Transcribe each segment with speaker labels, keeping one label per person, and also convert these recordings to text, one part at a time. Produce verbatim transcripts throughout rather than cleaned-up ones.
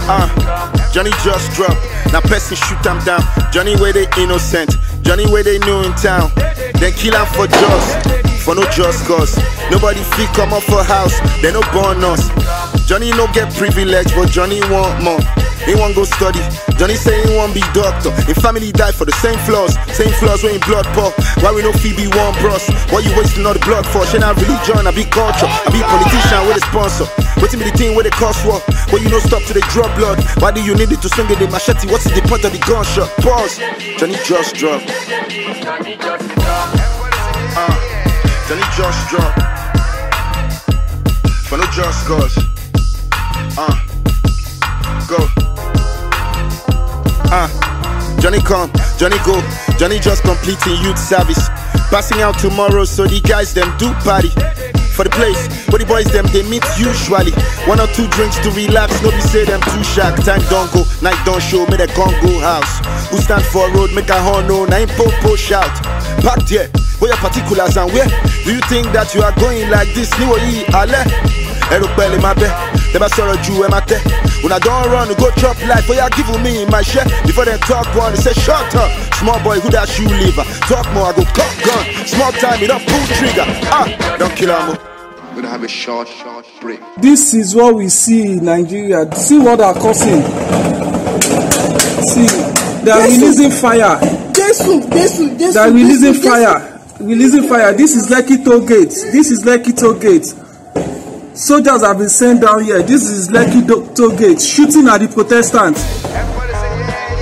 Speaker 1: Uh, Johnny just drop. Now person shoot them down. Johnny where they innocent. Johnny where they new in town. Then kill him for just, for no just cause. Nobody feel come up for house. They no born us. Johnny no get privilege, but Johnny want more. He want go study. Johnny say he want be doctor. His family die for the same flaws. Same flaws when in blood pour. Why we no Phoebe one bros? Why you wasting all the blood for? She not religion, I be culture. I be politician with a sponsor. Waiting me the thing where the cost war. But you no stop to the drop blood. Why do you need it to swing with the machete? What's the point of the gunshot? Pause. Johnny just drop. Uh, Johnny just drop. For no just cause. Uh, go. Uh, Johnny come, Johnny go. Johnny just completing youth service. Passing out tomorrow, so the guys them do party. For the place, where the boys them they meet usually. One or two drinks to relax, nobody say them too shark. Time don't go, night don't show, make the Congo house. Who stand for a road, make a horn no, now po shout. Packed here, where your particulars and where? Do you think that you are going like this? Ni wo yi ale. Aeroplane my bed, never saw a Jew in my tech. When I don't run, go chop life, but you give me my share. Before they talk one, they say shut up. Small boy, who that shoe lever? Talk more, I go cock gun. Small time, it up pull trigger. Ah, don't kill him.
Speaker 2: We're gonna have a short, short break.
Speaker 3: This is what we see in Nigeria. See what they're causing. See, they're releasing fire. They're releasing fire. Releasing fire. This is Lekki Toll Gate. This is Lekki Toll Gate. Soldiers have been sent down here. This is Lekki Toll Gate, shooting at the Protestants.
Speaker 2: Everybody say yeah,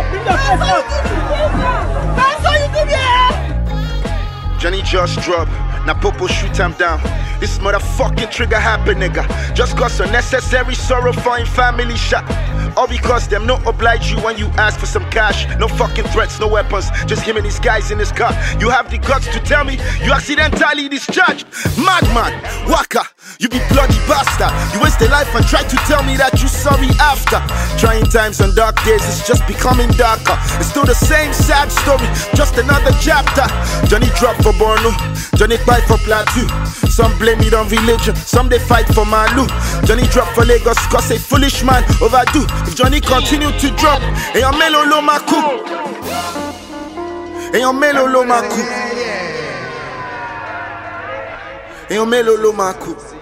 Speaker 2: yeah.
Speaker 1: Johnny just drop. Now Popo shoot him down. This motherfucking trigger happen, nigga. Just cause unnecessary sorrow for him family shot. All because them no oblige you when you ask for some cash. No fucking threats, no weapons. Just him and his guys in his car. You have the guts to tell me you accidentally discharged. Madman, waka, you be bloody bastard. You waste a life and try to tell me that you sorry after. Trying times and dark days, it's just becoming darker. It's still the same sad story, just another chapter. Johnny drop for Borno, Johnny fight for Plateau. Some blame it on religion, some they fight for Malu. Johnny drop for Lagos cause a foolish man overdo. If Johnny continue to drop, and your melo lo maku, and your melo lo maku, and your melo lo maku.